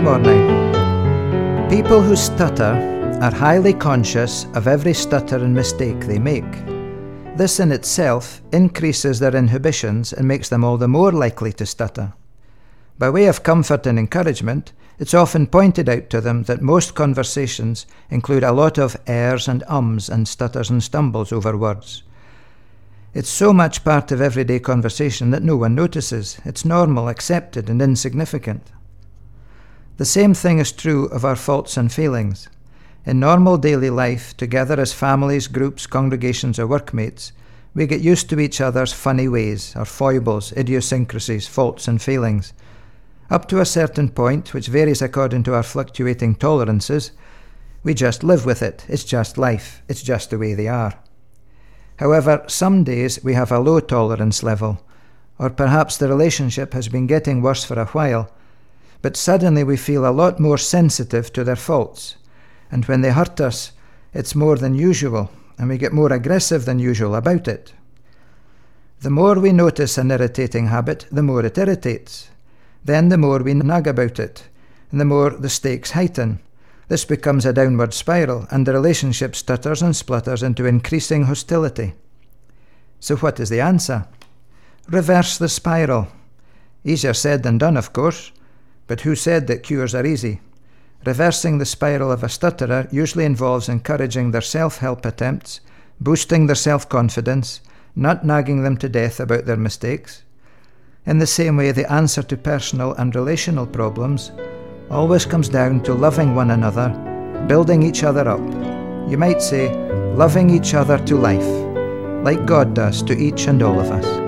morning. People who stutter are highly conscious of every stutter and mistake they make. This in itself increases their inhibitions and makes them all the more likely to stutter. By way of comfort and encouragement, it's often pointed out to them that most conversations include a lot of ers and ums and stutters and stumbles over words. It's so much part of everyday conversation that no one notices. It's normal, accepted, and insignificant. The same thing is true of our faults and failings. In normal daily life, together as families, groups, congregations, or workmates, we get used to each other's funny ways, our foibles, idiosyncrasies, faults, and failings. Up to a certain point, which varies according to our fluctuating tolerances, we just live with it. It's just life. It's just the way they are. However, some days we have a low tolerance level, or perhaps the relationship has been getting worse for a while, but suddenly we feel a lot more sensitive to their faults, and when they hurt us, it's more than usual, and we get more aggressive than usual about it. The more we notice an irritating habit, the more it irritates. Then the more we nag about it, and the more the stakes heighten. This becomes a downward spiral, and the relationship stutters and splutters into increasing hostility. So what is the answer? Reverse the spiral. Easier said than done, of course, but who said that cures are easy? Reversing the spiral of a stutterer usually involves encouraging their self-help attempts, boosting their self-confidence, not nagging them to death about their mistakes. In the same way, the answer to personal and relational problems always comes down to loving one another, building each other up. You might say, loving each other to life, like God does to each and all of us.